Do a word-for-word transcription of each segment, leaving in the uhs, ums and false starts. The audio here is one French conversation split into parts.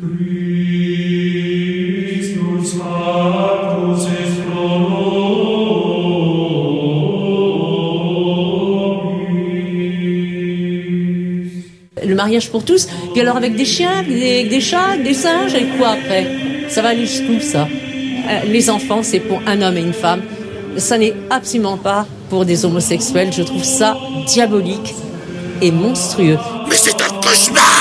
Le mariage pour tous, puis alors avec des chiens, avec des, avec des chats, avec des singes, et quoi après ? Ça va aller jusqu'où ça ? euh, Les enfants, c'est pour un homme et une femme. Ça n'est absolument pas pour des homosexuels. Je trouve ça diabolique et monstrueux. Mais c'est un cauchemar !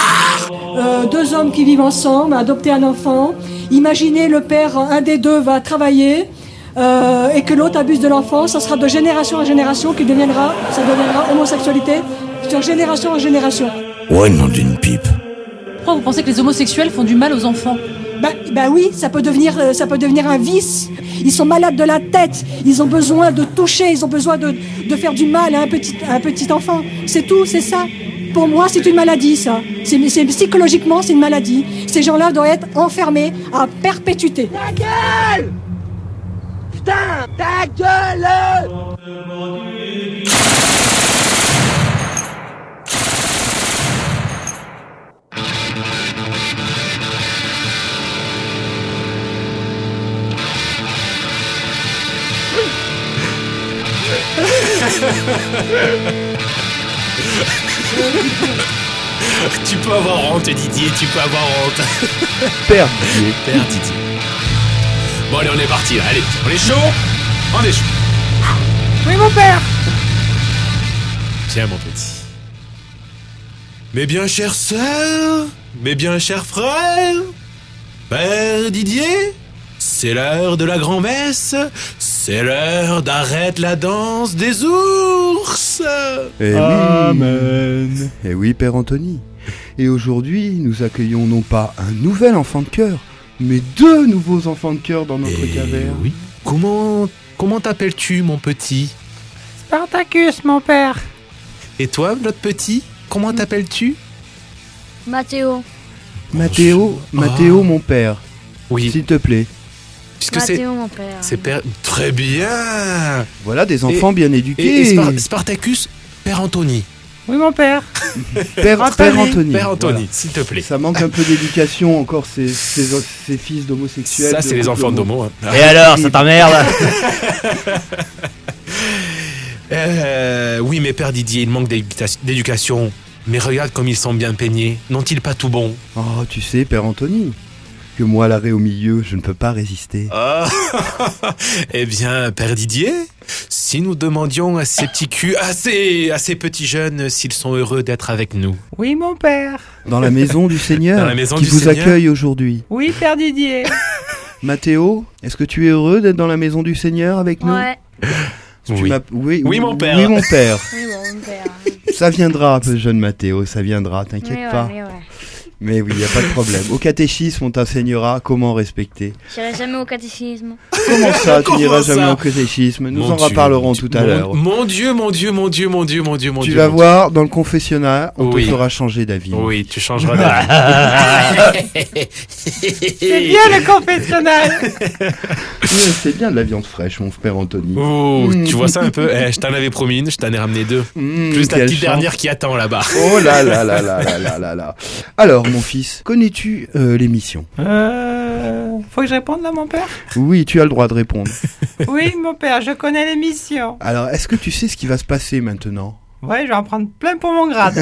euh, Deux hommes qui vivent ensemble, adopter un enfant. Imaginez le père, un des deux va travailler euh, et que l'autre abuse de l'enfant. Ça sera de génération en génération qui deviendra, ça deviendra homosexualité sur génération en génération. Ouais, nom d'une pipe. Pourquoi vous pensez que les homosexuels font du mal aux enfants ? Bah, bah oui, ça peut devenir, euh, ça peut devenir un vice. Ils sont malades de la tête. Ils ont besoin de toucher. Ils ont besoin de, de faire du mal à un petit, à un petit enfant. C'est tout, c'est ça. Pour moi, c'est une maladie, ça. C'est, c'est, psychologiquement, c'est une maladie. Ces gens-là doivent être enfermés à perpétuité. Ta gueule ! Putain, ta gueule ! Tu peux avoir honte, Didier, tu peux avoir honte. Père Didier. Père Didier. Bon, allez, on est parti là. Allez, on est chaud. On est chaud. Oui, mon père. Tiens, mon petit. Mes bien chères sœurs, mes bien chers frères, Père Didier, c'est l'heure de la grand-messe. C'est l'heure d'arrête la danse des ours. Eh Amen. Oui. Eh oui, Père Anthony. Et aujourd'hui, nous accueillons non pas un nouvel enfant de cœur, mais deux nouveaux enfants de cœur dans notre Eh caverne. Oui. Comment, comment t'appelles-tu, mon petit ? Spartacus, mon père. Et toi, notre petit, comment t'appelles-tu ? Mathéo. Mathéo, Mathéo, Oh. mon père. Oui. S'il te plaît. Puisque c'est, Mathéo, mon père. c'est père... Très bien. Voilà des enfants Et- bien Et, éduqués. et Spar- Spartacus, Père Anthony. Oui, mon père. Père, Père Anthony. Père Anthony, Voilà. s'il te plaît. Ça manque un peu d'éducation encore, ces, ces, ces fils d'homosexuels. Ça, de c'est les couple enfants homo. d'homo. Hein. Et alors, ça t'emmerde? Euh, oui, mais Père Didier, il manque d'éduca- d'éducation. Mais regarde comme ils sont bien peignés. N'ont-ils pas tout bon ? Oh, tu sais, Père Anthony, que moi, l'arrêt au milieu, je ne peux pas résister. Ah. Eh bien, Père Didier, si nous demandions à ces petits culs, à ces, à ces petits jeunes, s'ils sont heureux d'être avec nous. Oui, mon père. Dans la maison du Seigneur, Dans la maison qui du vous Seigneur. accueille aujourd'hui. Oui, Père Didier. Mathéo, est-ce que tu es heureux d'être dans la maison du Seigneur avec nous? Ouais. Tu Oui. m'as- oui, Oui, mon père. Oui, mon père. Oui, bon, mon père. Ça viendra, jeune Mathéo, ça viendra, t'inquiète Oui, ouais, pas. oui, ouais. Mais oui, il n'y a pas de problème. Au catéchisme, on t'enseignera comment respecter. J'irai jamais au catéchisme. Comment ça, tu Comment n'iras ça jamais au catéchisme? Nous Mon en Dieu, reparlerons mon tout Dieu, à mon- l'heure. Mon Dieu, mon Dieu, mon Dieu, mon Dieu, mon Dieu, mon Tu Dieu. vas mon voir, dans le confessionnal, on Oui. te fera changer d'avis. Dieu. Oui, tu changeras d'avis. C'est bien le confessionnal. Oui, c'est bien de la viande fraîche, mon frère Anthony. Oh, Mm. tu vois ça un peu? Eh, je t'en avais promis une, je t'en ai ramené deux. Mmh, Plus la quelle petite chance. dernière qui attend là-bas. Oh là là là là là là là là. Alors, mon fils, connais-tu euh, l'émission? Euh... Faut que je réponde là, mon père? Oui, tu as le droit de répondre. Oui, mon père, je connais l'émission. Alors, est-ce que tu sais ce qui va se passer maintenant? Ouais, je vais en prendre plein pour mon grade.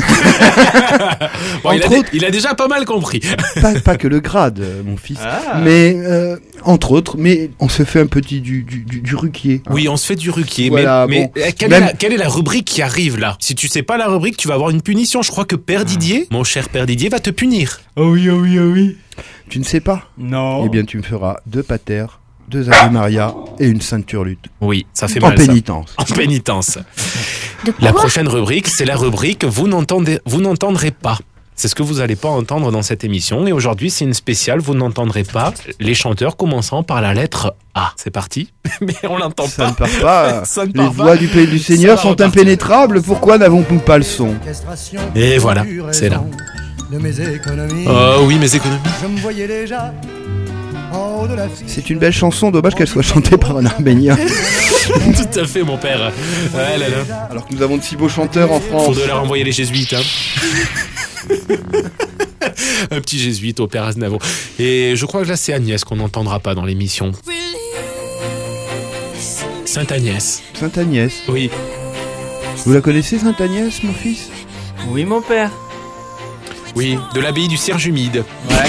Bon, il, a Entre dé- autres- il a déjà pas mal compris. pas, pas que le grade, euh, mon fils. Ah. Mais, euh, entre autres, mais on se fait un petit du, du, du, du ruquier. hein. Oui, on se fait du ruquier. Voilà, mais bon. mais eh, quelle, Même- est la, quelle est la rubrique qui arrive là? Si tu sais pas la rubrique, tu vas avoir une punition. Je crois que Père Didier, mon cher Père Didier, va te punir. Oh oui, oh oui, oh oui. Tu ne sais pas? Non. Eh bien, tu me feras deux patères, deux Ave Maria et une ceinture lutte. Oui, ça fait En mal. ça. pénitence. En pénitence. De La quoi? prochaine rubrique, c'est la rubrique Vous n'entendez, vous n'entendrez pas. C'est ce que vous n'allez pas entendre dans cette émission. Et aujourd'hui, c'est une spéciale. Vous n'entendrez pas les chanteurs commençant par la lettre A. C'est parti. Mais on l'entend Ça pas. ne part pas. Ça ne Les part voix pas. du pays du Ça Seigneur va sont repartir. impénétrables. Pourquoi n'avons-nous pas le son? Et voilà, c'est là. De mes économies, Oh oui, mes économies. je me voyais déjà en haut de la file. C'est une belle chanson, dommage qu'elle soit chantée par un Arménien. Tout à fait, mon père. Ouais, là, là. Alors que nous avons de si beaux chanteurs en France. Faudrait leur envoyer les jésuites. Hein. Un petit jésuite au père Aznavour. Et je crois que là, c'est Agnès qu'on n'entendra pas dans l'émission. Sainte Agnès. Sainte Agnès. Oui. Vous la connaissez, Sainte Agnès, mon fils? Oui, mon père. Oui, de l'abbaye du Cierge humide. Ouais.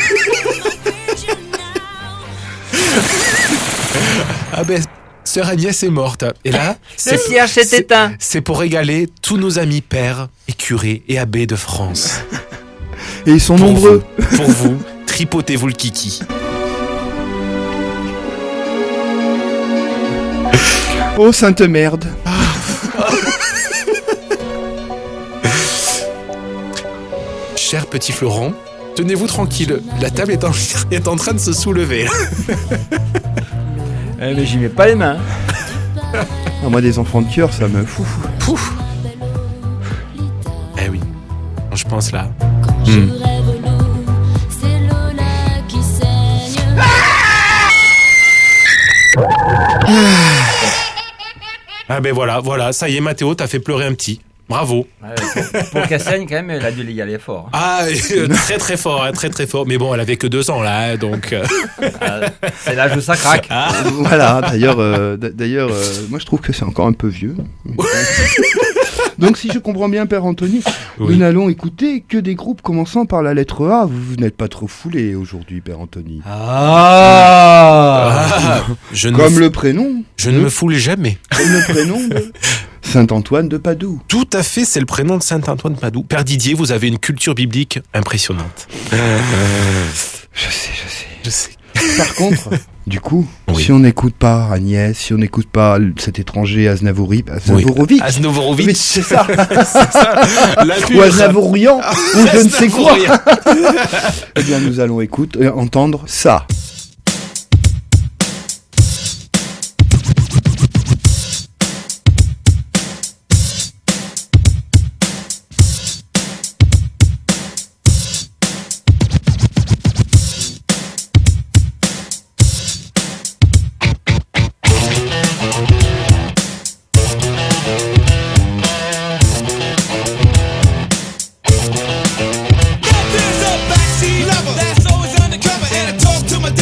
Ah ben, sœur Agnès est morte. Et là, le cierge s'est éteint. C'est pour régaler tous nos amis pères et curés et abbés de France. Et ils sont pour nombreux. Vous, pour vous, tripotez-vous le kiki. Oh, sainte merde. Cher petit Florent, tenez-vous tranquille, la table est en, est en train de se soulever. Eh mais j'y mets pas les mains. Ah, moi, des enfants de cœur, ça me fout. Pouf. Eh oui, je pense là. Je Hmm. rêve l'eau, c'est l'eau là qui saigne. Ah ben voilà, voilà, ça y est, Mathéo, t'as fait pleurer un petit. Bravo. Ouais, pour pour qu'elle saigne, quand même, elle a dû y aller fort. Ah, euh, très très fort, hein, très très fort. Mais bon, elle avait que deux ans là, hein, donc. Euh... Ah, c'est l'âge où ça craque. Ah. Voilà, d'ailleurs, euh, d- d'ailleurs euh, moi je trouve que c'est encore un peu vieux. Donc si je comprends bien, Père Anthony, Oui. nous n'allons écouter que des groupes commençant par la lettre A. Vous, vous n'êtes pas trop foulé aujourd'hui, Père Anthony. Ah, Ah, je ne Comme me, le prénom. je ne me foule jamais. Comme le prénom de Saint-Antoine de Padoue. Tout à fait, c'est le prénom de Saint-Antoine de Padoue. Père Didier, vous avez une culture biblique impressionnante. Je sais, je sais. Je sais. Par contre, du coup, Oui. si on n'écoute pas Agnès, si on n'écoute pas cet étranger Aznavouri, Aznavourovic, Aznavorovitch. c'est ça, La ou pure. Aznavourian, ou je ne sais quoi. Aznavourian. Eh bien, nous allons écouter, euh, entendre ça. There's a backseat lover that's always undercover, and I talk to my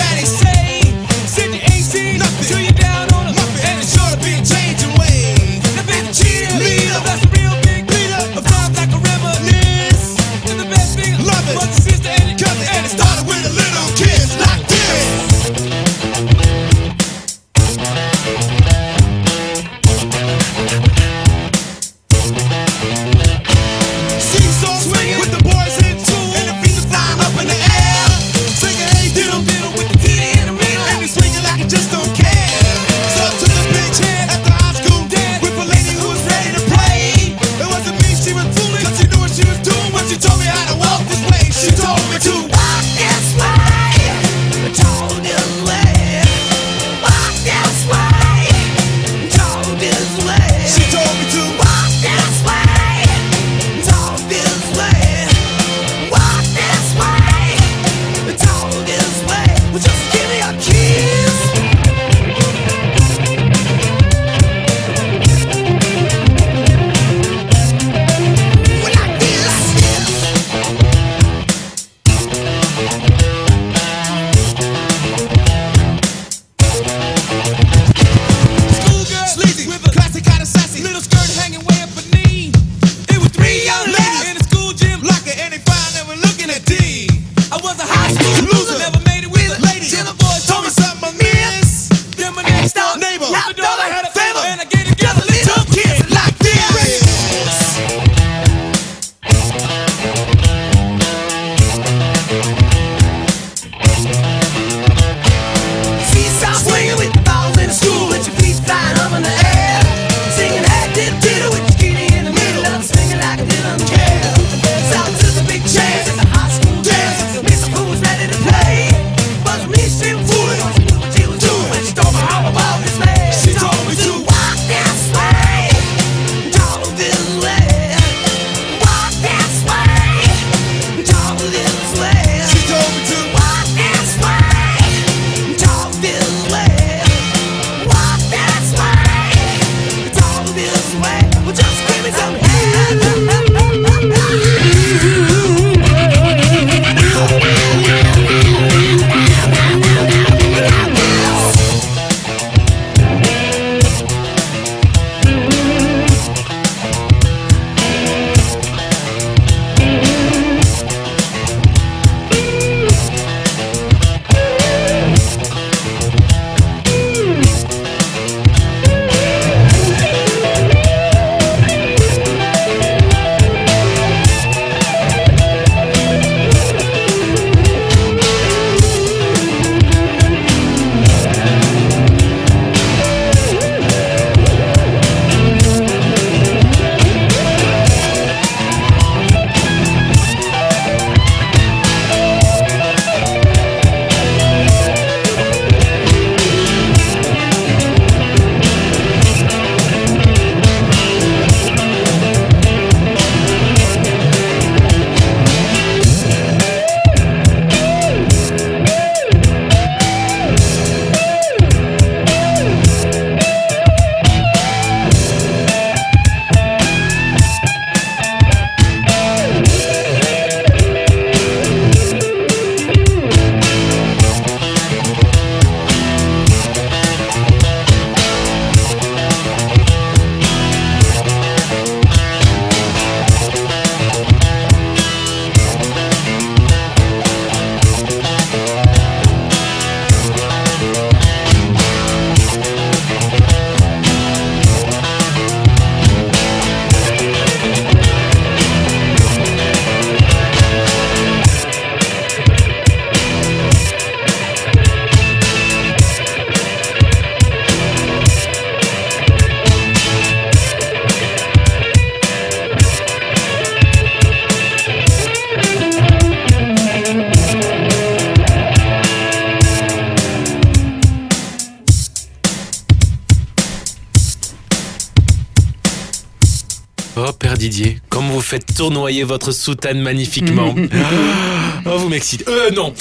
Oh, Père Didier, comme vous faites tournoyer votre soutane magnifiquement. Oh, vous m'excitez. Euh, non.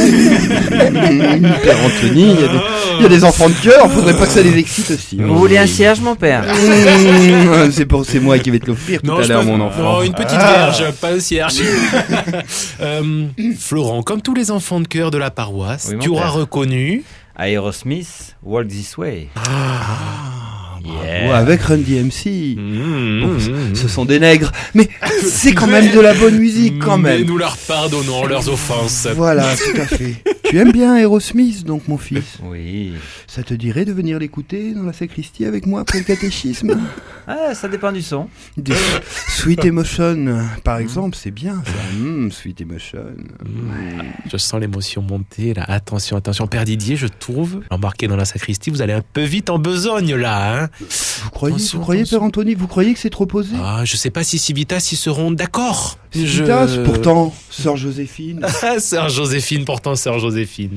Père Anthony, il y, a des- il y a des enfants de cœur, faudrait pas que ça les excite aussi. Vous voulez un cierge, mon père? C'est pour c'est moi qui vais te l'offrir tout Non, à je l'heure, peux- mon enfant. Non, une petite Ah. vierge, pas un cierge. Euh, Florent, comme tous les enfants de cœur de la paroisse, Oui, mon tu auras père. reconnu. Aerosmith, Walk This Way. Bravo, avec Run D M C. Mmh, Bon, mmh, ce- mmh. ce sont des nègres, mais c'est quand même de la bonne musique quand Mais même. nous leur pardonnons leurs offenses. Voilà, tout à fait. Tu aimes bien Aerosmith, donc, mon fils? Oui. Ça te dirait de venir l'écouter dans la sacristie avec moi après le catéchisme? Ah, ça dépend du son. Des Sweet Emotion, par exemple, c'est bien ça. Mm, Sweet Emotion. Je sens l'émotion monter là. Attention, attention. Père Didier, je trouve, embarqué dans la sacristie, vous allez un peu vite en besogne là. Hein. Vous croyez, Attention, vous croyez attention. Père Anthony, vous croyez que c'est trop posé? Ah, je sais pas si Civitas y seront d'accord. Civitas, Je- pourtant, Sœur Joséphine. Ah, Sœur Joséphine, pourtant Sœur Joséphine.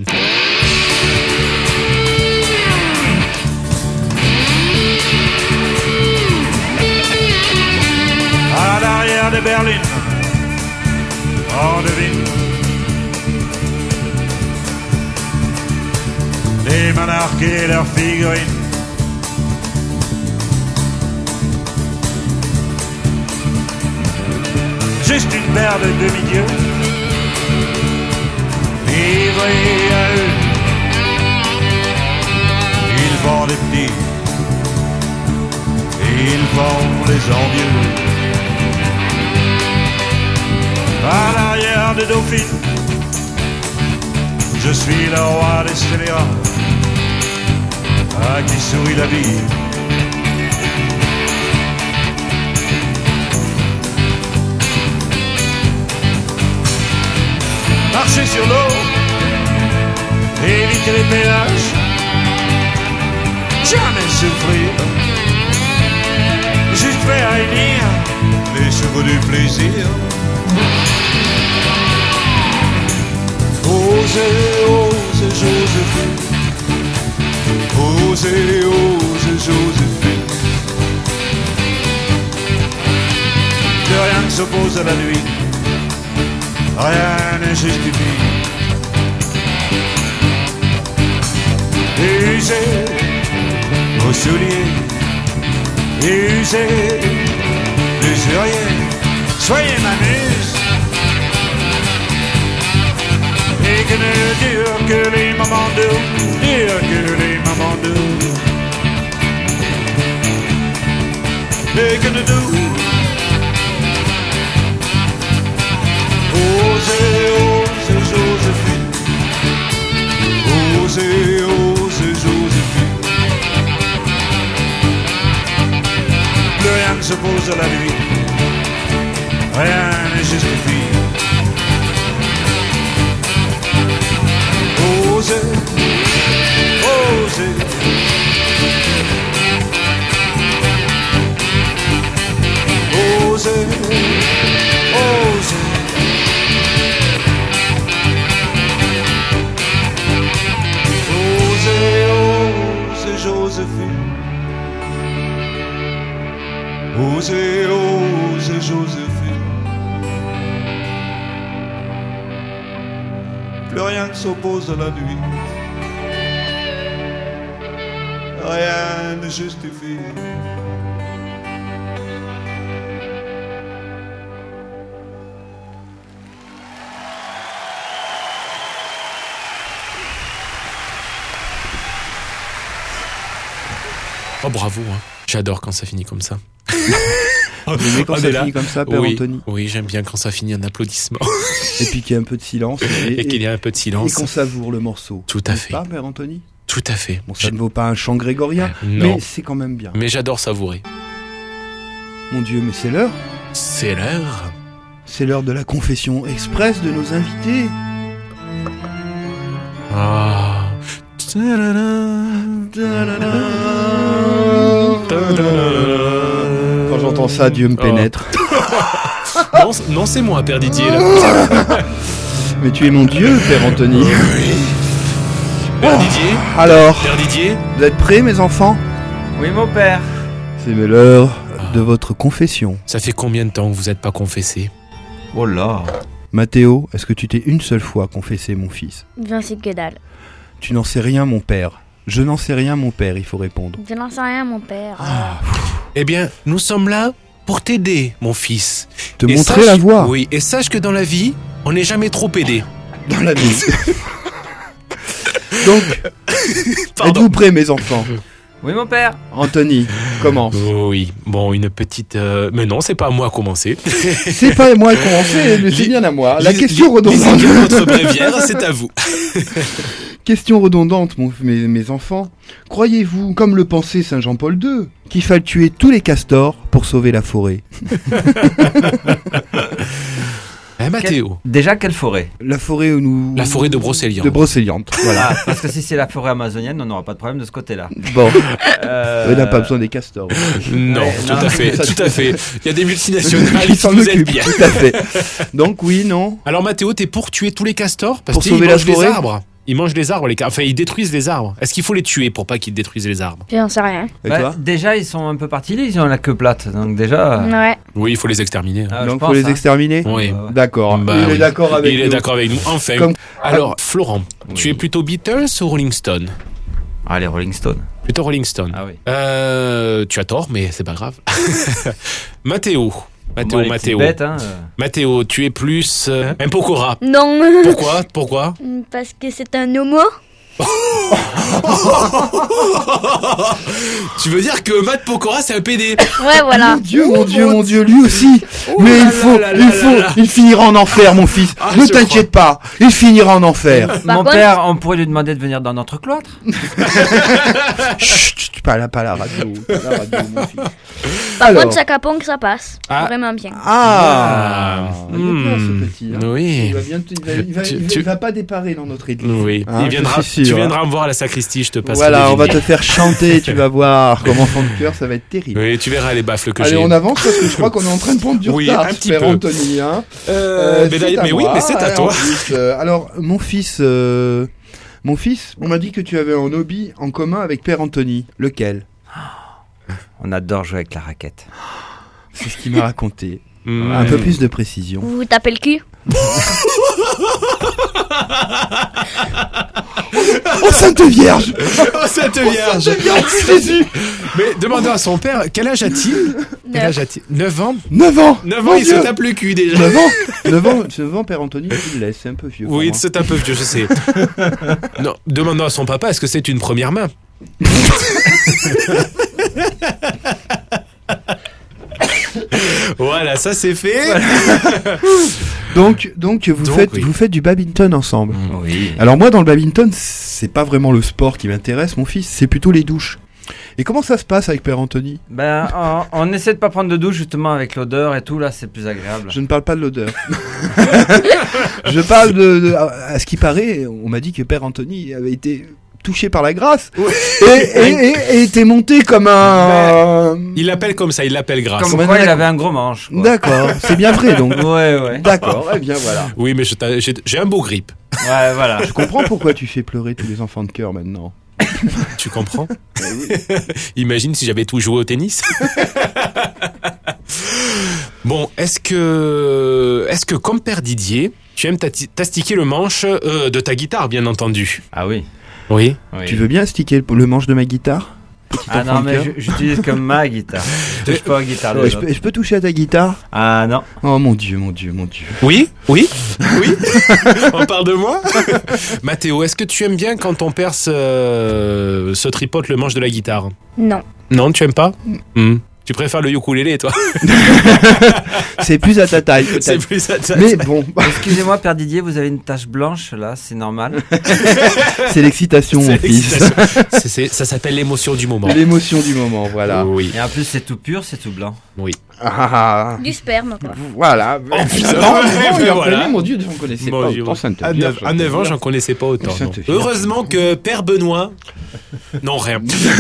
À l'arrière de Berlin, on devine les monarques et leurs figurines. Juste une paire de demi-dieux livrés à eux. Ils vendent des petits et ils vendent les envieux. À l'arrière de Dauphine, je suis le roi des scélérats, à qui sourit la vie. Marcher sur l'eau, éviter les péages, jamais souffrir, juste faire réunir les chevaux du plaisir. Osez, osez, Joséphine. Osez, osez, Joséphine. Que rien ne s'oppose à la nuit, rien ne justifie. Usez vos souliers, usez l'usurier, soyez ma muse. Et que ne dure que les moments doux, dure que les moments doux. Et que ne doux. Osez, osez, Joséphine. Osez, osez, Joséphine. Plus rien ne s'oppose à la nuit, rien ne justifie. Osez, osez. Osez, osez. Osez, osez, Joséphine. Osez, osez, Joséphine. Plus rien ne s'oppose à la nuit, rien ne justifie. Oh, bravo, hein. J'adore quand ça finit comme ça. Vous aimez quand On ça est là. finit comme ça, Père oui, Anthony? Oui, j'aime bien quand ça finit en applaudissement. Et puis qu'il y a un peu de silence. Et, et qu'il y a un peu de silence. Et qu'on savoure le morceau. Tout à N'est-ce fait. pas, Père Anthony? Tout à fait. Bon, ça ne vaut pas un chant grégorien, Non. mais c'est quand même bien. Mais j'adore savourer. Mon Dieu, mais c'est l'heure. C'est l'heure. C'est l'heure de la confession express de nos invités. Ah. Quand j'entends ça, Dieu me pénètre. Non, c- non, c'est moi, Père Didier. Là. Mais tu es mon Dieu, Père Anthony. Père Didier. Alors, Père Didier. vous êtes prêts, mes enfants? Oui, mon père. C'est l'heure de votre confession. Ça fait combien de temps que vous n'êtes pas confessé? Oh là. Mathéo, est-ce que tu t'es une seule fois confessé, mon fils? J'en sais que dalle. Tu n'en sais rien, mon père. Je n'en sais rien, mon père, il faut répondre. Je n'en sais rien, mon père. Ah, Eh bien, nous sommes là pour t'aider, mon fils. Te Et montrer sache- la voie. Oui, et sache que dans la vie, on n'est jamais trop aidé. Dans la vie. Donc, êtes-vous prêts, mes enfants? Oui, mon père. Anthony, commence. Oui, bon, une petite... euh, Mais non, c'est pas à moi à commencer. C'est pas à moi de commencer, mais c'est bien à moi. La Lis- question lis- redondante. lisez votre bréviaire, c'est à vous. Question redondante, mon- mes, mes enfants. Croyez-vous, comme le pensait Saint Jean-Paul deux, qu'il faille tuer tous les castors pour sauver la forêt? Eh, Mathéo. Quel- Déjà, quelle forêt? La forêt où nous... La forêt de Brocéliande. De Brocéliande, voilà. Ah, parce que si c'est la forêt amazonienne, on n'aura pas de problème de ce côté-là. Bon, Euh, on n'a pas besoin des castors. Non, Ouais, tout non. à fait, tout à fait. Il y a des multinationales Ils qui s'en vous aident occupent, bien. tout à fait. Donc oui, non. Alors Mathéo, t'es pour tuer tous les castors? Parce Pour qu'ils sauver la mangent les forêt arbres. Ils mangent les arbres, les ca- enfin ils détruisent les arbres. Est-ce qu'il faut les tuer pour pas qu'ils détruisent les arbres? J'en sais rien. Et Ouais, toi? déjà, ils sont un peu partis, ils ont la queue plate. Donc déjà... Ouais. Oui, il faut les exterminer. Ah, je Donc pense, faut les hein. exterminer? Oui. D'accord. Bah il oui. est d'accord avec Il nous. est d'accord avec nous. Enfin. Comme- Alors, Florent, tu es plutôt Beatles ou Rolling Stone? Ah, les Rolling Stones. Plutôt Rolling Stone. Ah oui. Euh, tu as tort, mais c'est pas grave. Mathéo. Mathéo, Moi, les Mathéo. petites bêtes, hein, euh. Mathéo, tu es plus euh, un Pokora. Non. Pourquoi? Pourquoi? Parce que c'est un homo. Tu veux dire que Matt Pokora c'est un P D? Ouais, voilà. Mon Dieu, mon Dieu, mon Dieu, lui aussi. Mais là il faut, là là il là faut, là. il finira en enfer, mon fils. Ah, Ne je t'inquiète pas, il finira en enfer. Par Mon contre- père, on pourrait lui demander de venir dans notre cloître. Chut, chut, pas la, pas la radio, pas la radio, mon fils. Par Alors. contre, ça capon que ça passe. Ah. Vraiment bien. Ah, il est Hmm. bien ce petit. Hein. Oui. Il va bien, il va, il va, Tu- il va- tu- il va pas déparer dans notre église. Oui, Hein, il viendra, je suis tu sûr, viendras hein. me voir à la sacristie, je te passe. Voilà, on va te faire chanter, tu vas voir. Comme enfant de cœur, ça va être terrible. Oui, tu verras les baffles que j'ai. Allez, on avance parce que je crois qu'on est en train de prendre du Oui, retard, un petit Père peu. Anthony. Hein. Euh, mais c'est d'ailleurs- à mais oui, moi, mais c'est à hein, toi. en plus, euh, alors, mon fils, euh, mon fils, on m'a dit que tu avais un hobby en commun avec Père Anthony. Lequel? On adore jouer avec la raquette. C'est ce qu'il m'a raconté. Mm. Un peu plus de précision. Vous vous tapez le cul. Oh, Sainte Vierge! Oh, Sainte Vierge! Sainte Vierge, Jésus! Mais demandons à son père, quel âge a-t-il? Quel âge a-t-il? neuf ans? neuf ans! neuf Mon ans, il Dieu. se tape le cul déjà. neuf ans, neuf ans, neuf ans, Père Anthony, il laisse, c'est un peu vieux. pour Oui, moi. c'est un peu vieux, je sais. Non, demandons à son papa, est-ce que c'est une première main? Voilà, ça c'est fait. Donc, donc, vous, Donc, faites, oui. vous faites du badminton ensemble. Oui. Alors moi, dans le badminton, c'est pas vraiment le sport qui m'intéresse, mon fils, c'est plutôt les douches. Et comment ça se passe avec Père Anthony? Ben, on, on essaie de pas prendre de douche justement avec l'odeur et tout, là, c'est plus agréable. Je ne parle pas de l'odeur. Je parle de, de- à ce qui paraît, on m'a dit que Père Anthony avait été touché par la grâce et, et, et- et était monté comme un... Il l'appelle comme ça, il l'appelle grâce. Comme Comme quoi, un- il avait un gros manche. quoi. D'accord, c'est bien vrai donc. Ouais, ouais. D'accord, eh bien voilà. Oui, mais je t'a- j'ai j'ai un beau grip. Ouais, voilà. Je comprends pourquoi tu fais pleurer tous les enfants de cœur maintenant. Tu comprends? Imagine si j'avais tout joué au tennis. Bon, est-ce que, est-ce que comme Père Didier, tu aimes tati- t'astiquer le manche euh, de ta guitare, bien entendu? Ah oui. Oui. oui. Tu veux bien sticker le, le manche de ma guitare? Petit Ah enfant non, de mais cœur. je- j'utilise comme ma guitare. Je touche pas aux guitares. Ouais, des je, autres. peux, je peux toucher à ta guitare? Ah non. Oh mon Dieu, mon Dieu, mon Dieu. Oui, oui, oui. On parle de moi. Mathéo, est-ce que tu aimes bien quand ton père se, se tripote le manche de la guitare? Non. Non, tu aimes pas? Hmm. Tu préfères le ukulélé, toi? C'est plus à ta taille, peut-être. C'est plus à ta Mais taille. bon, Excusez-moi, Père Didier, vous avez une tache blanche là, c'est normal. c'est l'excitation, mon C'est fils. l'excitation. C'est- c'est- ça s'appelle l'émotion du moment. L'émotion du moment, voilà. Oui, Et en plus, c'est tout pur, c'est tout blanc. oui. Ah, ah, Du sperme, quoi. ah. Voilà. Oh, putain. Non, non, il en Voilà. connaît, mon Dieu, j'en connaissais Mon pas Dieu. autant, Sainte À Vierge, neuf- à neuf ans, j'en connaissais pas autant. Ça non. te fait Heureusement que Père Benoît. Non, rien.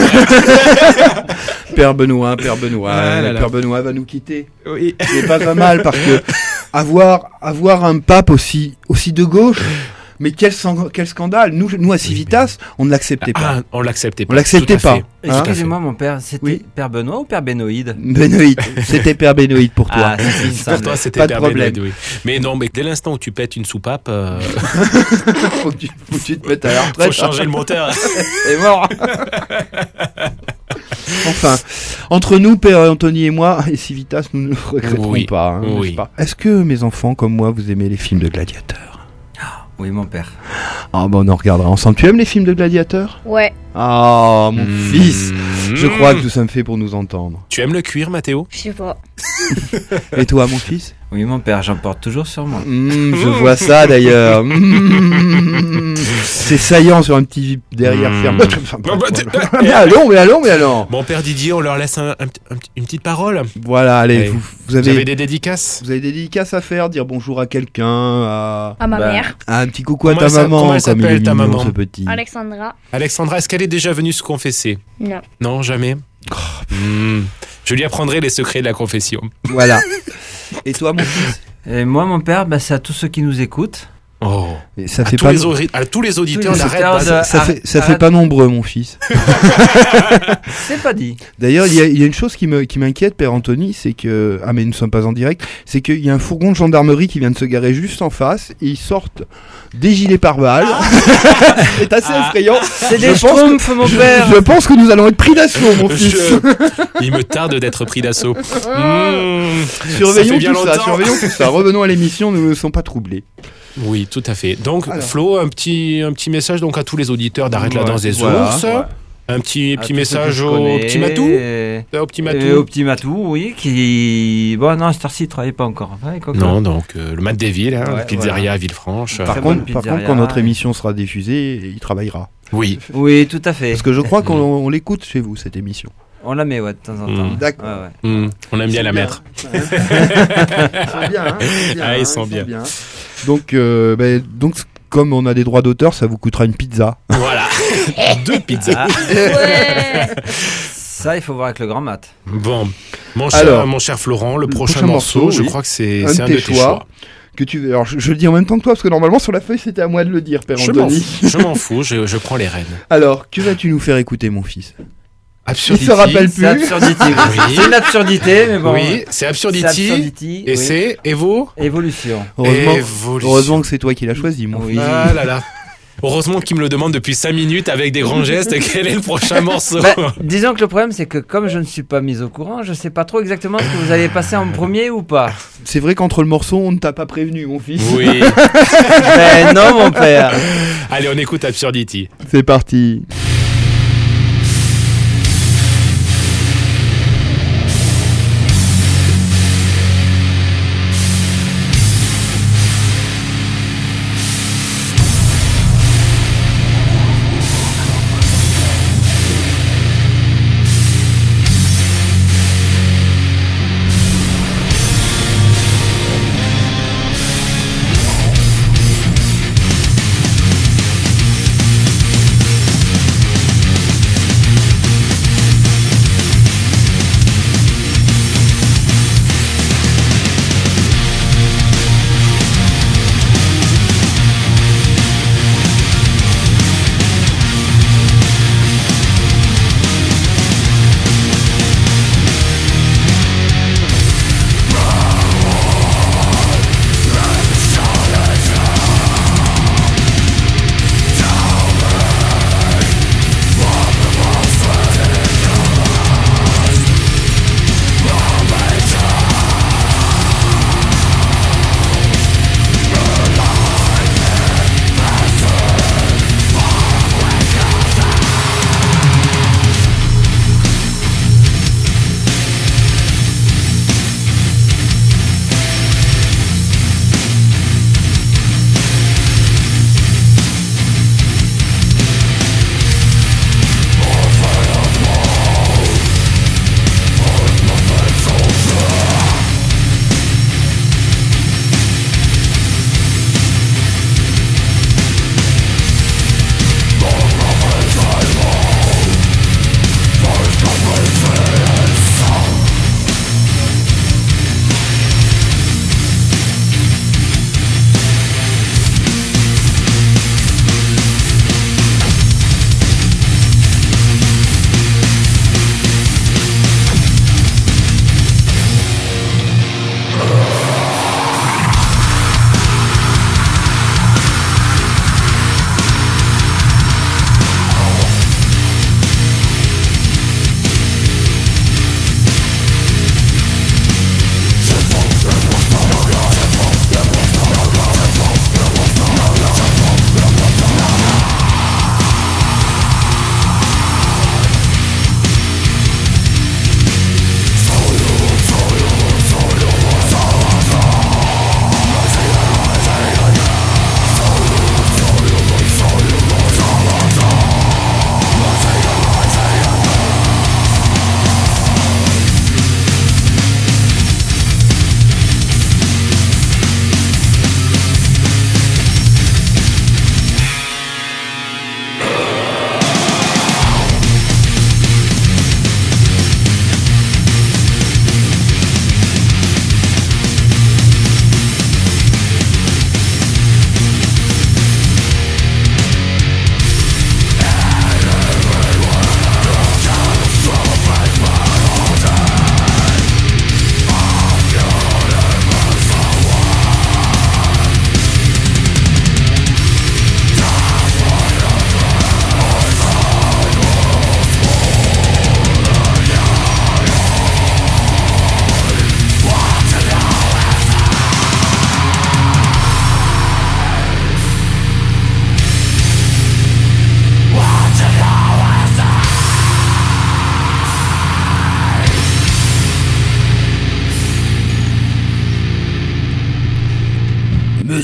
Père Benoît, Père Benoît, Ah là là. Père Benoît va nous quitter. Oui. C'est pas pas mal parce que avoir avoir un pape aussi aussi de gauche, Mais quel, sang- quel scandale. Nous, nous à Civitas, on ne l'acceptait pas. Ah, on l'acceptait pas. On l'acceptait tout à pas. fait. Hein Excusez-moi, mon père, c'était Oui. Père Benoît ou Père Bénoïde? Benoïd. C'était Père Benoïd pour toi. Ah, c'est fini, ça. Pour toi, c'était Pas de Père problème. Benoît, oui. Mais non, mais dès l'instant où tu pètes une soupape, euh, faut, que tu, faut que tu te mettes à la retraite. faut changer le moteur. C'est mort. Enfin, entre nous, Père Anthony et moi, et Civitas, nous ne regretterons Oui. pas, hein, Oui. n'est-ce pas. Est-ce que mes enfants, comme moi, vous aimez les films de gladiateurs? Oui, mon père. Ah bah on en regardera ensemble. Tu aimes les films de gladiateurs? Ouais. Ah, mon Mmh. fils. Je crois que nous sommes faits pour nous entendre. Tu aimes le cuir, Mathéo? Je sais pas. Et toi, mon fils? Oui, mon père, j'en porte toujours sur moi. Mmh, je vois ça d'ailleurs. Mmh. C'est saillant sur un petit derrière Mmh. ferme. Enfin, Non, bah, bref, t'es- voilà. Mais allons, mais allons, mais allons. Mon père Didier, on leur laisse un- un- un- une petite parole. Voilà, allez, Allez. vous, vous Vous avez, avez des dédicaces? vous avez des dédicaces à faire, dire bonjour à quelqu'un, à, À ma Bah, mère, à un petit coucou à Comment ta elle s'a- maman, comment elle comme il est s'appelle, ta mignon, maman ce petit. Alexandra. Alexandra, est-ce qu'elle est déjà venue se confesser? Non. Non, jamais. Hmm. Je lui apprendrai les secrets de la confession. Voilà. Et toi, mon fils? Et moi, mon père, bah, c'est à tous ceux qui nous écoutent. Oh. Mais ça À fait tous, pas, les ori- à tous les auditeurs, Tous les n'arrête auditeurs pas. de- ça, ça arrête- fait, ça fait arrête. pas nombreux, mon fils. C'est pas dit. D'ailleurs, il y, a- il y a une chose qui me, qui m'inquiète, Père Anthony, c'est que, ah mais nous ne sommes pas en direct, c'est qu'il y a un fourgon de gendarmerie qui vient de se garer juste en face, et ils sortent des gilets pare-balles. C'est assez Ah. effrayant. C'est Je des pense que- schtroumpfs, mon je, père. je pense que nous allons être pris d'assaut, mon fils. Je- Il me tarde d'être pris d'assaut. Hmm. Surveillons Ça fait bien tout ça, longtemps. surveillons tout ça. Revenons à l'émission, nous ne sommes pas troublés. Oui, tout à fait. Donc, Alors. Flo, un petit, un petit message donc à tous les auditeurs d'Arrête la Ouais, danse des voilà, ours. ouais. Un petit, À petit tous ceux message que je au connais, petit Matou. et- Euh, Au petit Et Matou. au petit Matou, oui, qui... Bon, non, à cette heure-ci, il travaille pas encore. Ouais, quoi, quoi. Non, donc euh, le Mat des Villes, hein, Ouais, pizzeria voilà. à Villefranche. Par Très contre, bonne par pizzeria, contre, quand notre et- émission sera diffusée, il travaillera. Oui. Oui, tout à fait. Parce que je crois qu'on on l'écoute chez vous, cette émission. On la met, ouais, de temps en temps. Mm. D'accord. Ouais, ouais. Hmm, on aime bien la mettre. Ils sont bien, hein, ils sont bien, Ah, hein, ils sont bien. Donc, euh, ben, donc, comme on a des droits d'auteur, ça vous coûtera une pizza. Voilà. Deux pizzas. Ah, Ouais. ça, il faut voir avec le grand mat. Bon, mon cher, Alors, mon cher Florent, le, le prochain, prochain morceau, morceau, je oui. crois que c'est Un c'est de un tes de tes choix. choix. Que tu... Alors, je, je le dis en même temps que toi, parce que normalement, sur la feuille, c'était à moi de le dire, Père Je m'en Anthony. fous, je m'en fous, je, je prends les rênes. Alors, que vas-tu nous faire écouter, mon fils? Absurdity. Il se rappelle C'est plus. absurdité. Oui. C'est une absurdité, mais bon. Oui, c'est Absurdity. C'est Absurdity, Et oui. c'est Evo. Évolution. Heureusement, Évolution. heureusement que c'est toi qui l'as choisi, mon Oui. fils. Ah là là. Heureusement qu'il me le demande depuis cinq minutes avec des grands gestes. Quel est le prochain morceau? Bah, disons que le problème, c'est que comme je ne suis pas mis au courant, je sais pas trop exactement ce que vous allez passer en premier ou pas. C'est vrai qu'entre le morceau, on ne t'a pas prévenu, mon fils. Oui. Mais non, mon père. Allez, on écoute Absurdity. C'est parti. Absurdity.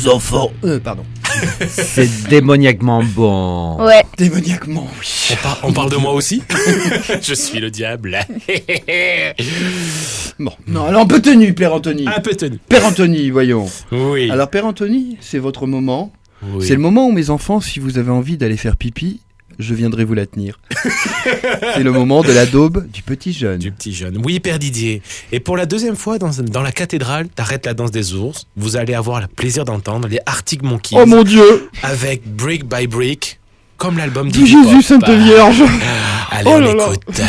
mes enfants. Euh, pardon. C'est démoniaquement bon. Ouais. Démoniaquement, oui. On, par- on parle de moi aussi. Je suis le diable. Bon, non, alors un peu tenu, Père Anthony. Un peu tenu. Père Anthony, voyons. Oui. Alors, Père Anthony, c'est votre moment. Oui. C'est le moment où, mes enfants, si vous avez envie d'aller faire pipi, je viendrai vous la tenir. C'est le moment de la daube du petit jeune. Du petit jeune. Oui, Père Didier. Et pour la deuxième fois dans, dans la cathédrale d'Arrête la danse des ours, vous allez avoir le plaisir d'entendre les Arctic Monkeys. Oh mon Dieu! Avec Brick by Brick, comme l'album Dis d'Iggy Jésus, Pop. Sainte Vierge! Allez, Oh on là là. l'écoute.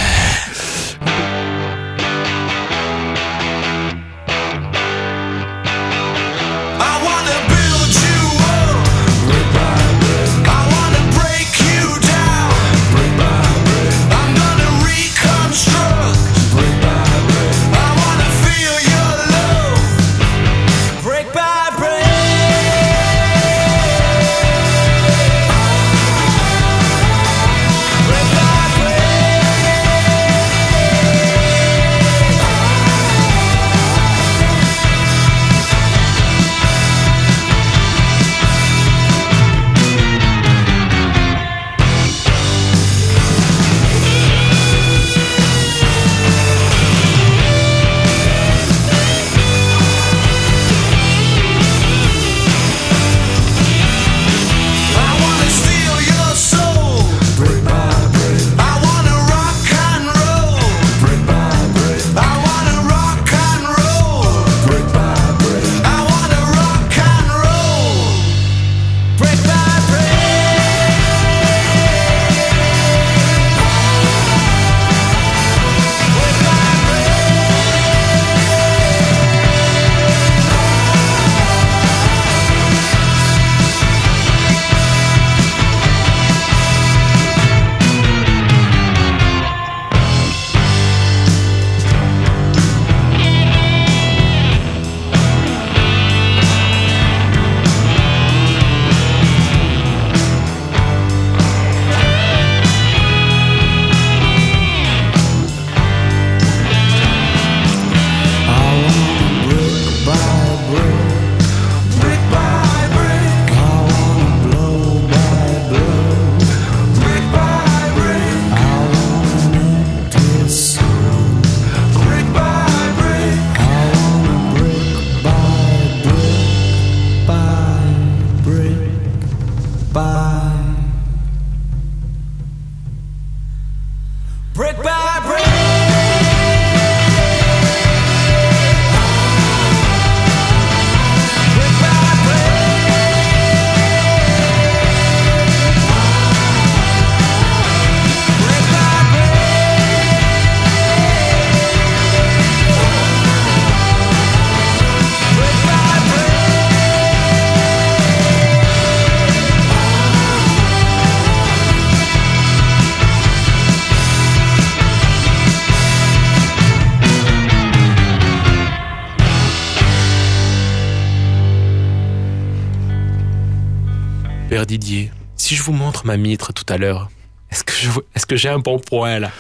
Père Didier, si je vous montre ma mitre tout à l'heure, est-ce que je, est-ce que j'ai un bon point là?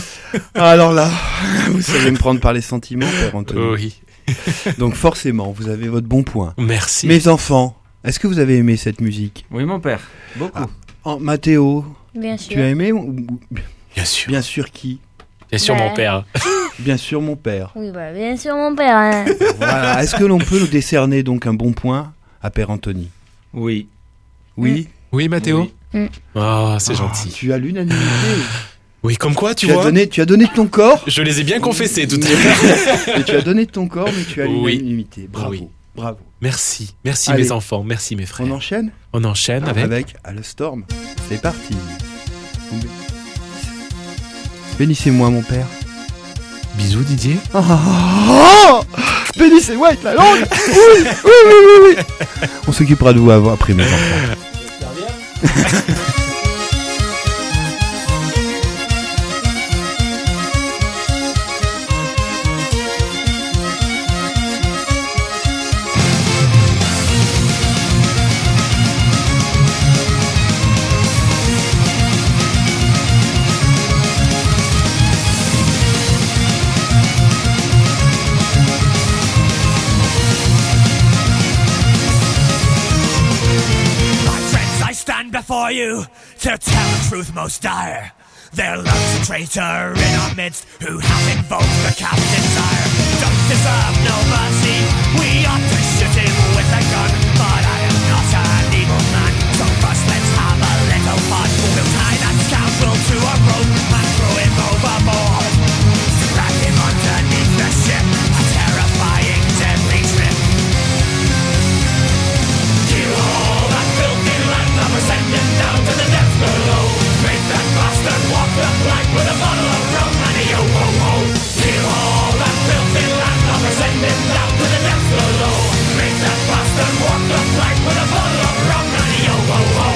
Alors là, vous savez me prendre par les sentiments, Père Anthony. Oui. Donc forcément, vous avez votre bon point. Merci. Mes enfants, est-ce que vous avez aimé cette musique? Oui, mon père. Beaucoup. Ah, oh, Mathéo, Bien sûr. tu as aimé ou- Bien sûr. Bien sûr qui? Bien sûr, Bah. mon père. Bien sûr mon père. Oui, bah, bien sûr, mon père. Hein. Voilà. Est-ce que l'on peut nous décerner donc un bon point à Père Anthony? Oui. Oui. Oui, Mathéo. Mm. Oh, c'est Oh, gentil. Tu as l'unanimité. Oui, comme quoi, tu, Tu as vois. donné, tu as donné de ton corps. Je les ai bien confessés tout à l'heure. Et tu as donné de ton corps, mais tu as Oui. l'unanimité. Bravo. Oui. Bravo. Merci. Merci, Allez. mes enfants. Merci, mes frères. On enchaîne On enchaîne avec. avec Alstorm. C'est parti. Bénissez-moi, mon père. Bisous, Didier. Oh, oh, bénissez-moi avec la langue. Oui, oui, oui, oui, oui. On s'occupera de vous avant- après, mes enfants. Thank you to tell the truth most dire. There lurks a traitor in our midst who hath invoked the captain's ire. Don't deserve no mercy, we ought to shoot him with a gun. But I am not an evil man, so first let's have a little fun. We'll tie that scoundrel to a rope and throw him overboard. Drag him underneath the ship, a terrifying deadly trip. Kill all that filthy landlubber, send him down to the depths below. Make that bastard walk the plank with a bottle of rum and a yo-ho-ho. Kill all that filthy landlubber, send him down to the depths below. Make that bastard walk the plank with a bottle of rum and a yo-ho-ho.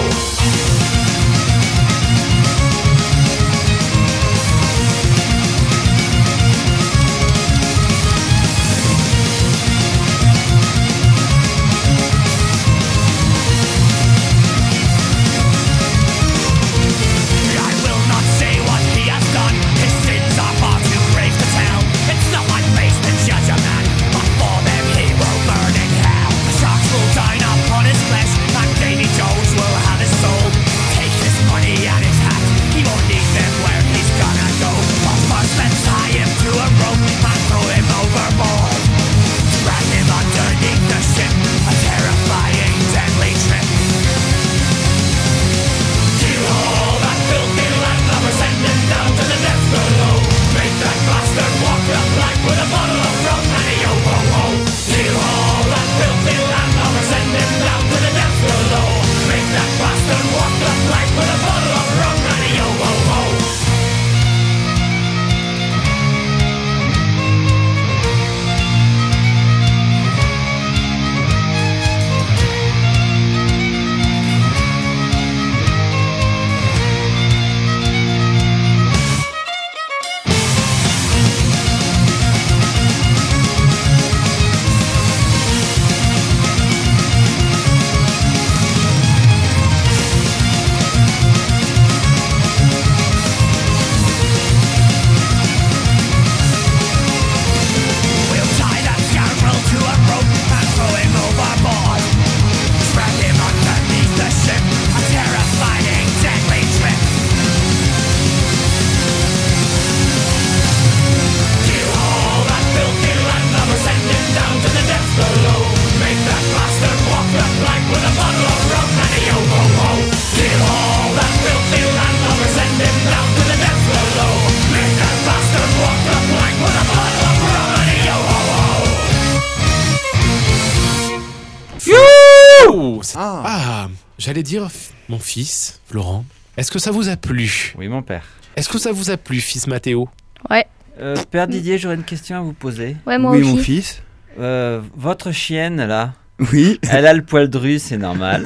Ah. ah, j'allais dire, mon fils, Florent, est-ce que ça vous a plu? Oui, mon père. Est-ce que ça vous a plu, fils Mathéo? Ouais. Euh, Père Didier, j'aurais une question à vous poser. Ouais, moi oui, aussi. mon fils. Euh, votre chienne, là, oui. Elle a le poil dru, c'est normal.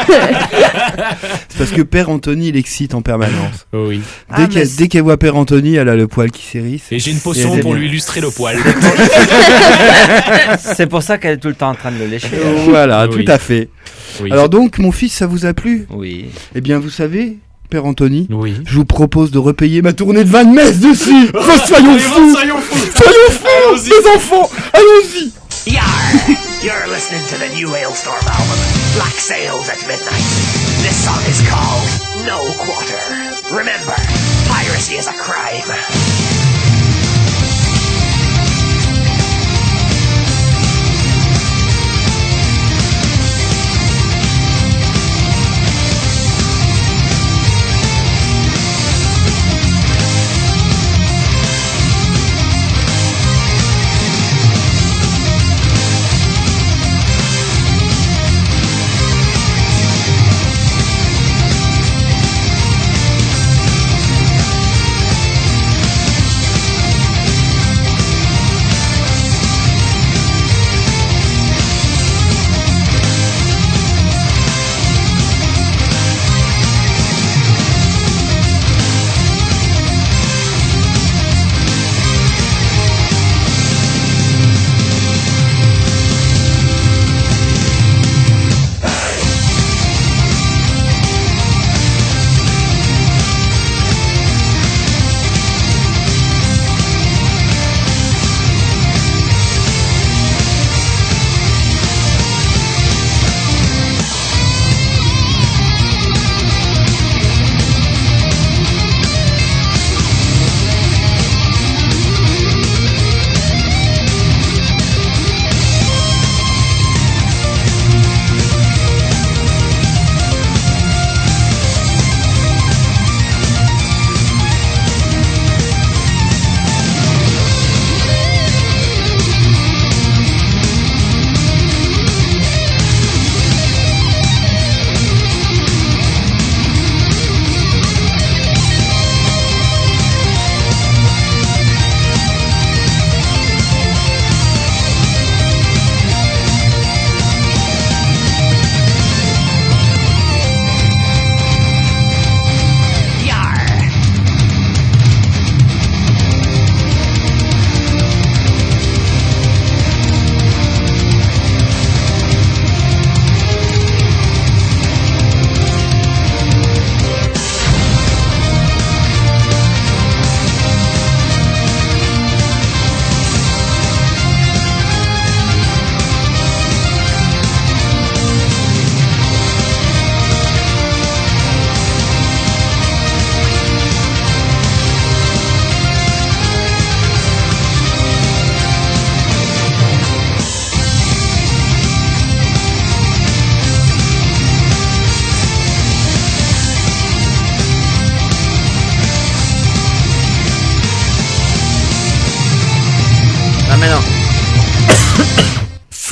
C'est parce que Père Anthony l'excite en permanence. Oui. Dès Ah, qu'elle mais dès qu'elle voit Père Anthony, elle a le poil qui s'érisse. Et j'ai une potion pour lui illustrer le poil. C'est pour ça qu'elle est tout le temps en train de le lécher. Voilà, Oui. tout à fait. Oui. Alors donc, mon fils, ça vous a plu? Oui. Eh bien, vous savez, Père Anthony, oui. je vous propose de repayer ma tournée de vingt messes dessus. Oh, soyons fous. Soyons fous. Soyons fous, les enfants. Allons-y. Yar! You're listening to the new Hailstorm album, Black Sails at Midnight. This song is called No Quarter. Remember, piracy is a crime.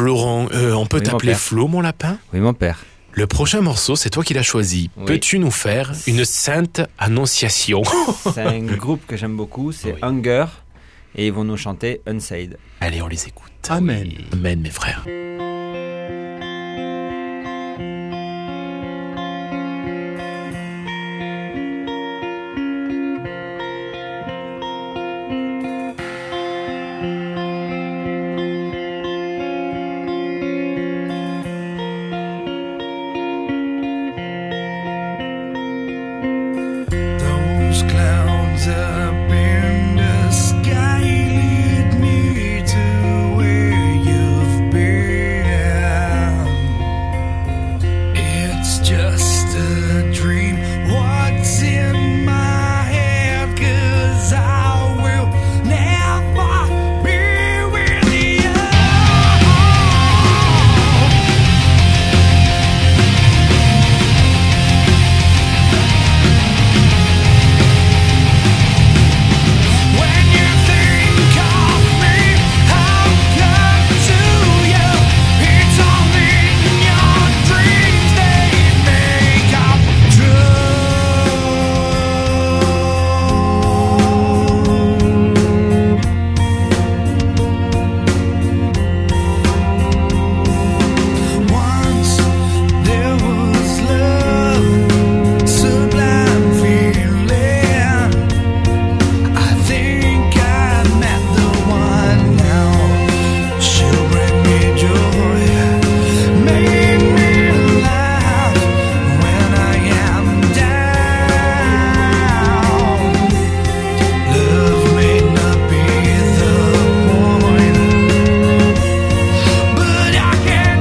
Laurent, euh, on peut Oui, mon t'appeler père. Flo, mon lapin? Oui, mon père. Le prochain morceau, c'est toi qui l'as choisi. Oui. Peux-tu nous faire une sainte annonciation? C'est un groupe que j'aime beaucoup, c'est Oui. Hunger, et ils vont nous chanter Unsaid. Allez, on les écoute. Amen. Amen, mes frères. Those clouds up in the sky lead me to where you've been. It's just a dream. What's in my head? 'Cause I will never be with you. When you think of me, I'll come to you. It's only in your dreams they may come true. Once there was love, sublime feeling. I think I met the one now. She'll bring me joy, make me laugh when I am down. Love may not be the point, but I can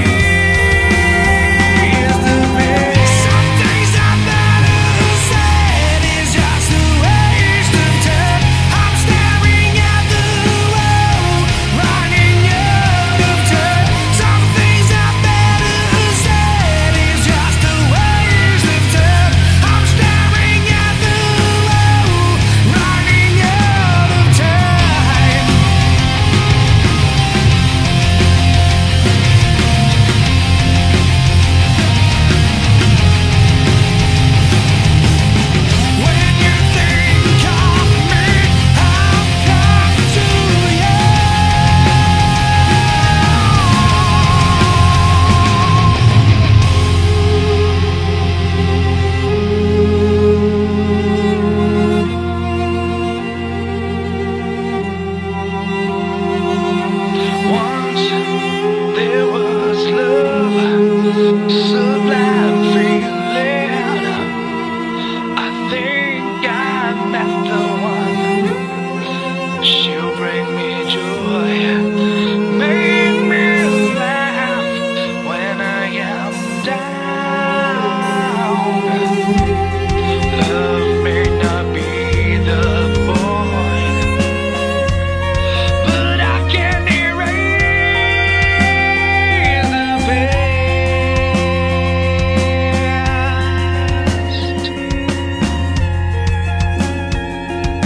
erase the pain. Some things are better said. It's just a waste of time. I'm staring at the wall, running out of time. Some things are better said. It's just a waste of time. I'm staring at the wall, running out of time. When you think of me, I'll come to you. Once there was love, sublime feeling. I think I met the one. She'll bring me joy, make me laugh when I am down. Love may not be the point, but I can erase the past.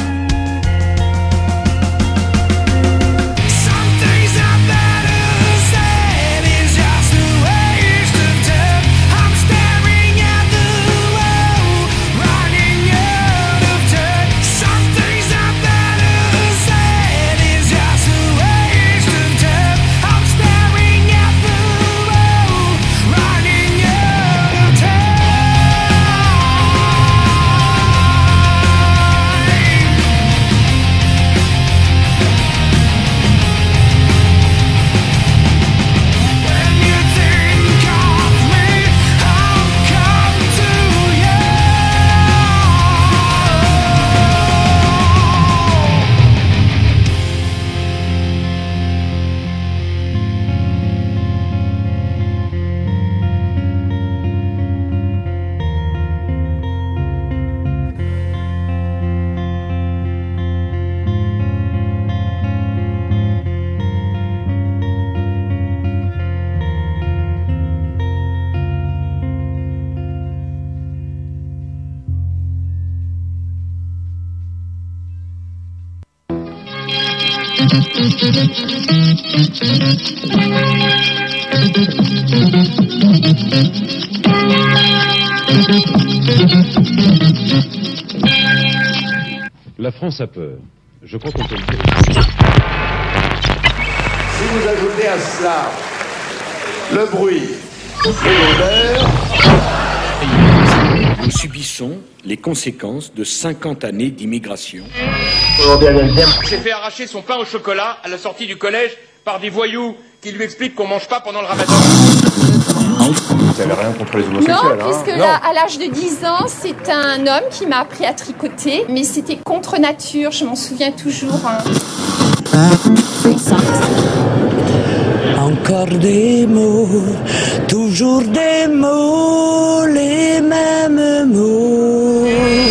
La France a peur. Je crois qu'on peut le dire. Si vous ajoutez à cela le bruit et l'odeur, nous subissons les conséquences de cinquante années d'immigration. s'est fait arracher son pain au chocolat à la sortie du collège par des voyous qui lui expliquent qu'on mange pas pendant le ramadan. Vous n'avez rien contre les homosexuels, Non, puisque hein là, à l'âge de dix ans, c'est un homme qui m'a appris à tricoter, mais c'était contre nature, je m'en souviens toujours. Hein. Encore des mots, toujours des mots, les mêmes mots.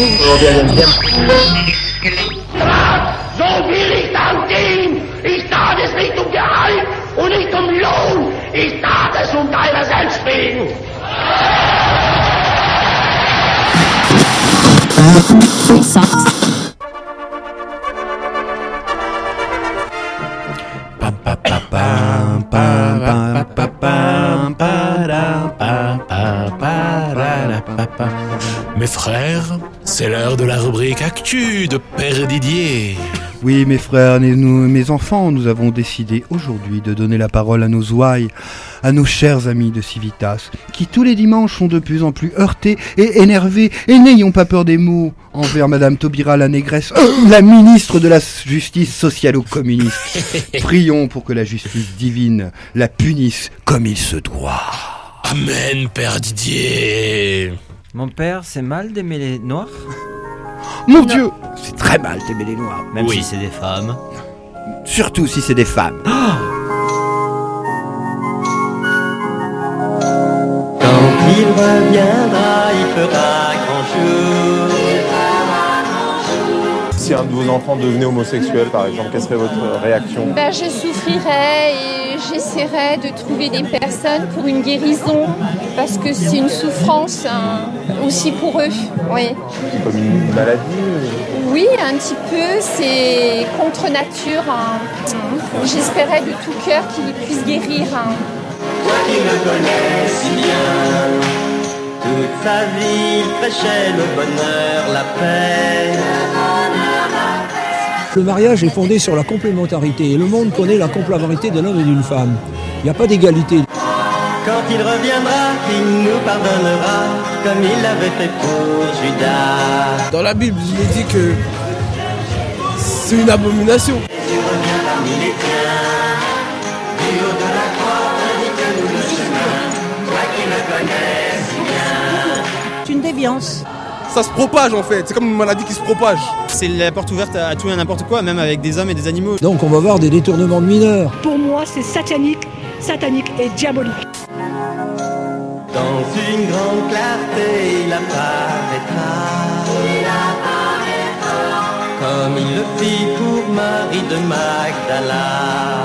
So will ich dann gehen. Ich tat es nicht um Gehalt und nicht um Lohn. Ich tat es um deiner selbst wegen. Mes frères, c'est l'heure de la rubrique Actu de Père Didier. Oui, mes frères, et nous, mes enfants, nous avons décidé aujourd'hui de donner la parole à nos ouailles, à nos chers amis de Civitas, qui tous les dimanches sont de plus en plus heurtés et énervés, et n'ayons pas peur des mots, envers Madame Taubira la négresse, euh, la ministre de la justice socialo-communiste. Prions pour que la justice divine la punisse comme il se doit. Amen, Père Didier. Mon père, c'est mal d'aimer les noirs? Mon Non. Dieu, c'est très mal d'aimer les noirs. Même Oui. si c'est des femmes. Surtout si c'est des femmes. Quand il reviendra, il fera grand jour. Si un de vos enfants devenait homosexuel, par exemple, quelle serait votre réaction? Ben, je souffrirais et j'essaierais de trouver des personnes pour une guérison, parce que c'est une souffrance hein, aussi pour eux. Oui. C'est comme une maladie? Oui, un petit peu, c'est contre nature. Hein. J'espérais de tout cœur qu'il puisse guérir. Hein. Toi qui me connais si bien, toute sa vie il prêchait le bonheur, la paix. Le mariage est fondé sur la complémentarité et le monde connaît la complémentarité de l'homme et d'une femme. Il n'y a pas d'égalité. Quand il reviendra, il nous pardonnera, comme il l'avait fait pour Judas. Dans la Bible, il est dit que c'est une abomination. C'est une déviance. Ça se propage en fait, c'est comme une maladie qui se propage. C'est la porte ouverte à tout et à n'importe quoi, même avec des hommes et des animaux. Donc on va voir des détournements de mineurs. Pour moi, c'est satanique, satanique et diabolique. Dans une grande clarté, il apparaîtra. Il apparaîtra. Comme il le fit pour Marie de Magdala.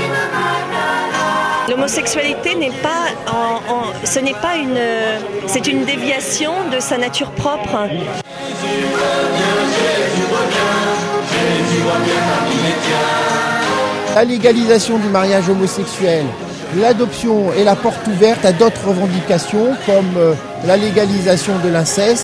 L'homosexualité n'est pas, en, en, ce n'est pas une, c'est une déviation de sa nature propre. La légalisation du mariage homosexuel, l'adoption et la porte ouverte à d'autres revendications comme euh, la légalisation de l'inceste.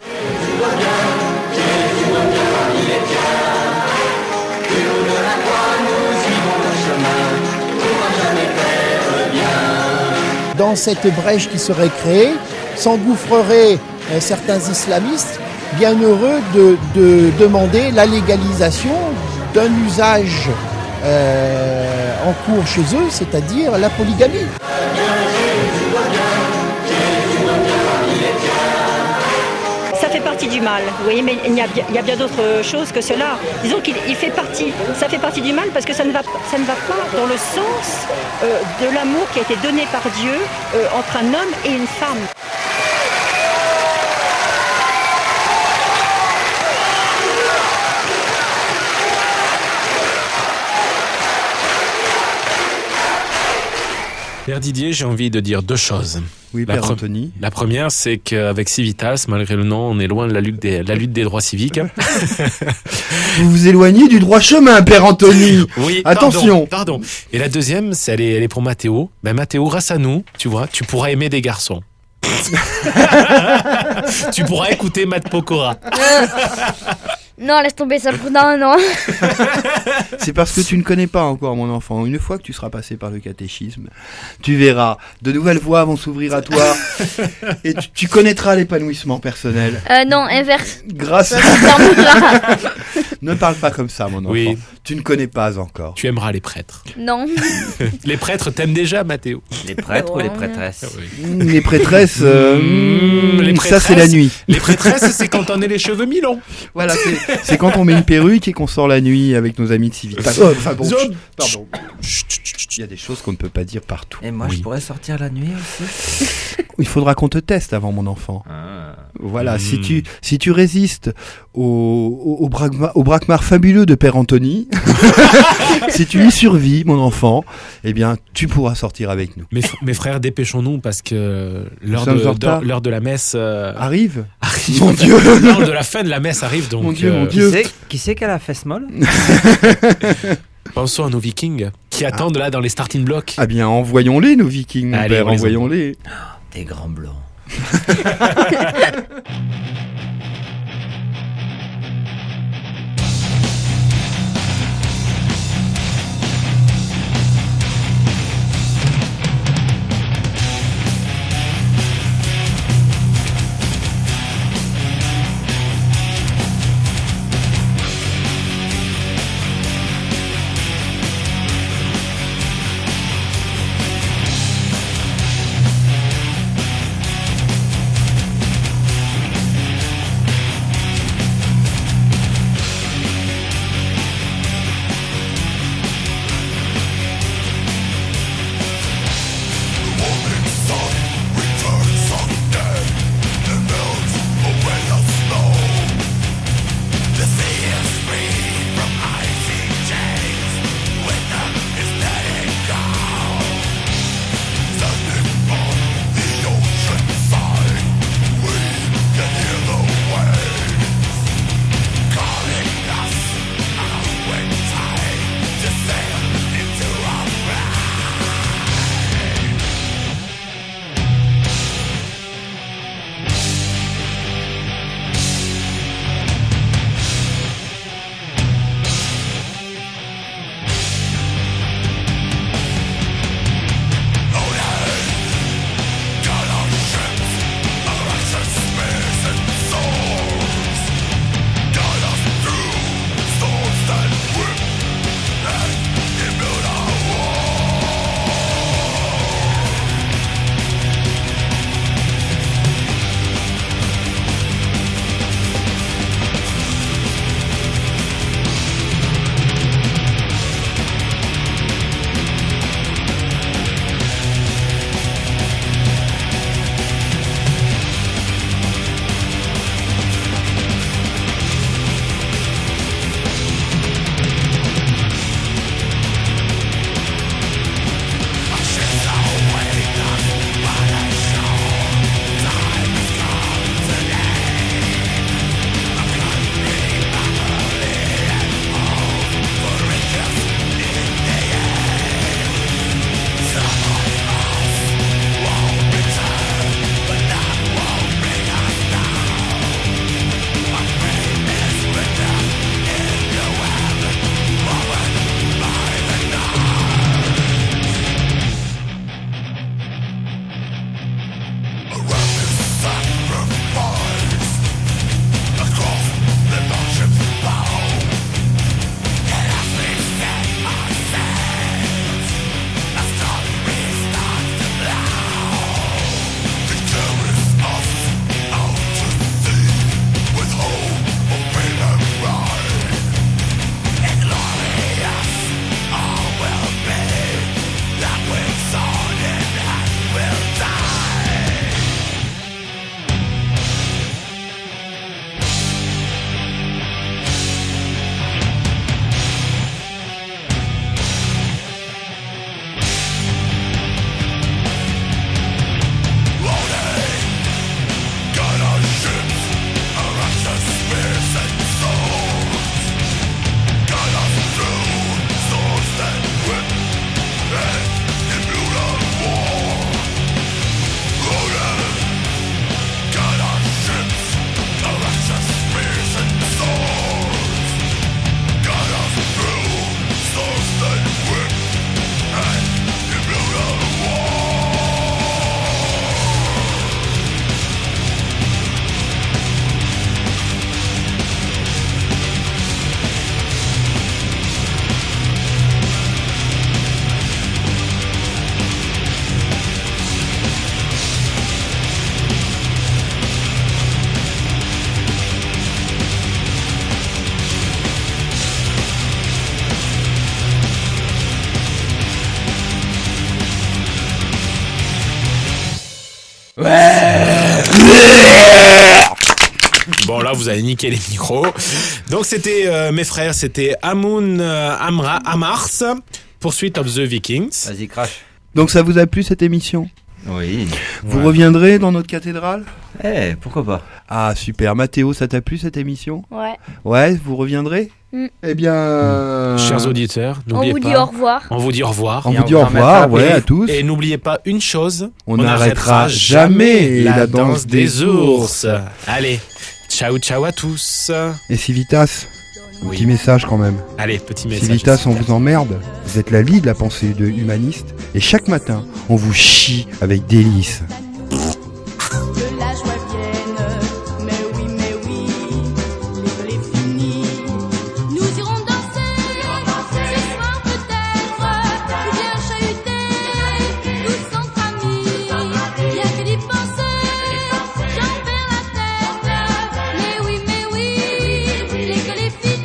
Dans cette brèche qui serait créée, s'engouffreraient euh, certains islamistes bien heureux de, de demander la légalisation d'un usage euh, en cours chez eux, c'est-à-dire la polygamie. Ça fait partie du mal, vous voyez, mais il y a, il y a bien d'autres choses que cela. Disons qu'il il fait partie, ça fait partie du mal parce que ça ne va, ça ne va pas dans le sens euh, de l'amour qui a été donné par Dieu euh, entre un homme et une femme. Père Didier, j'ai envie de dire deux choses. Oui, la Père pre- Anthony. La première, c'est qu'avec Civitas, malgré le nom, on est loin de la lutte des, la lutte des droits civiques. Vous vous éloignez du droit chemin, Père Anthony. Oui, attention. Pardon, pardon. Et la deuxième, c'est elle est, elle est pour Mathéo. Ben Mathéo, grâce à nous, tu vois, tu pourras aimer des garçons. Tu pourras écouter Matt Pokora. Non, laisse tomber ça. Non, non. C'est parce que tu ne connais pas encore mon enfant. Une fois que tu seras passé par le catéchisme, tu verras, de nouvelles voies vont s'ouvrir à toi et tu, tu connaîtras l'épanouissement personnel. Euh, non, inverse. Grâce à... Ne parle pas comme ça, mon enfant. Oui. Tu ne connais pas encore. Tu aimeras les prêtres. Non. Les prêtres t'aiment déjà, Mathéo. Les prêtres Ouais. ou les prêtresses? Mmh, Les prêtresses, euh, Mmh, les ça prêtresses, c'est la nuit. Les prêtresses, c'est quand on a les cheveux mi-longs. Voilà, c'est, c'est quand on met une perruque et qu'on sort la nuit avec nos amis de Civitas. Oh, enfin bon, Zone. chut, pardon. Il y a des choses qu'on ne peut pas dire partout. Et moi, Oui. je pourrais sortir la nuit aussi. Il faudra qu'on te teste avant, mon enfant. Ah. Voilà, Mmh. si tu si tu résistes au, au, au, bragma- au braquemar fabuleux de Père Anthony, si tu y survis, mon enfant, eh bien, tu pourras sortir avec nous. Mes, f- mes frères, dépêchons-nous parce que l'heure sommes de, en retard. d'heure- l'heure de la messe euh, Arrive. arrive. Mon Dieu. L'heure de la fin de la messe arrive donc. Mon Dieu, mon euh, Dieu. Qui c'est, qui c'est qui a la fesse molle? Pensons à nos Vikings qui attendent là dans les starting blocks. Ah bien, envoyons-les, nos Vikings, mon Allez, père, on les envoyons-les. Des grands blancs. Ouais. Bon, là, vous avez niqué les micros. Donc, c'était euh, mes frères, c'était Amun euh, Amra, Amars, Pursuit of the Vikings. Vas-y, crash. Donc, ça vous a plu cette émission ? Oui. Vous Ouais. reviendrez dans notre cathédrale ? Eh, pourquoi pas ? Ah, super. Mathéo, ça t'a plu cette émission ? Ouais. Ouais, vous reviendrez ? Mm. Eh bien... Chers auditeurs, n'oubliez On vous pas... dit au revoir. On vous dit au revoir. On vous dit au revoir, ouais, à tous. Et n'oubliez pas une chose, On n'arrêtera jamais la danse des ours. Allez, ciao ciao à tous. Et Civitas, un petit message quand même. Allez, petit message. Civitas, on vous emmerde. Vous êtes la lie de la pensée de humaniste. Et chaque matin, on vous chie avec délice. Que la joie vienne, mais oui, mais oui, l'école est finie. Nous irons danser, ce soir peut-être, ou bien chahuter, tous entre amis. Rien que d'y penser, j'en perds la tête. Mais oui, mais oui, l'école est finie.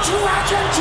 to Argentina.